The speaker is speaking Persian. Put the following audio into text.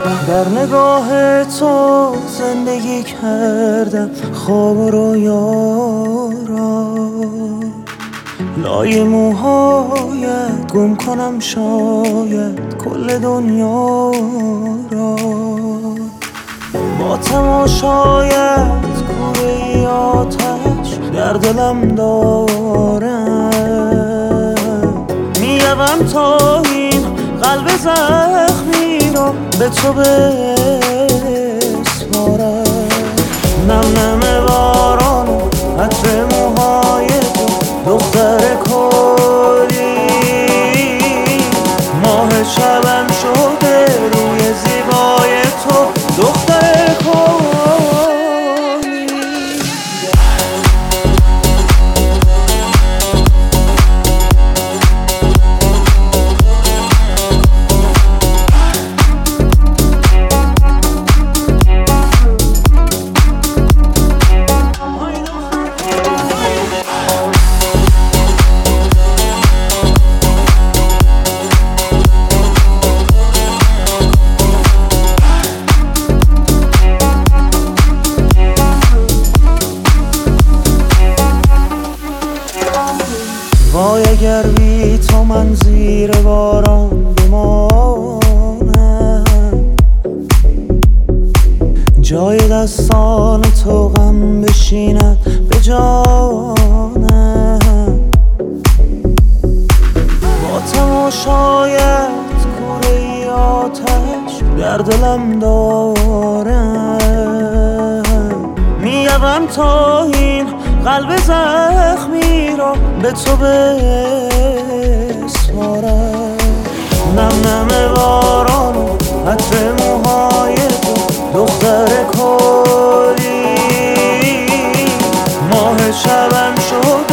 در نگاه تو زندگی کردم خواب و رویارا، لای موهایت گم کنم شاید کل دنیا را. با تماشایت کوره آتش در دلم دارم، میروم تا این قلب زخمی رو به تو بسپارم. نم نم باران و عطر موهای تو دختر کلی، ماه شبم شده روی زیبای تو دختر کلی. وای اگر بی تو من زیر باران بمانم، جای دستان تو غم بشیند به جانم. با تماشایت کوره آتش در دلم دارم، میروم تا این قلب زخمی را به تو بسپارم. نم نم باران و عطر موهای تو دختر کلی، ماه شبم شد